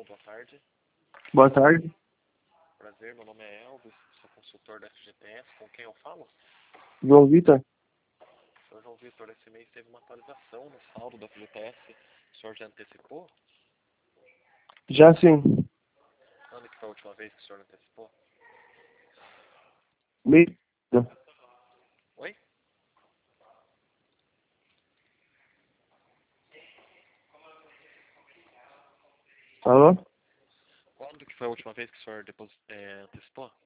boa tarde. Boa tarde. Prazer, meu nome é Elvis, sou consultor da FGTS. Com quem eu falo? João Vitor? Senhor João Vitor, esse mês teve uma atualização no saldo da FGTS. O senhor já antecipou? Já sim. Quando que foi a última vez que o senhor antecipou? Meio. Oi? Alô? Quando que foi a última vez que o senhor antecipou?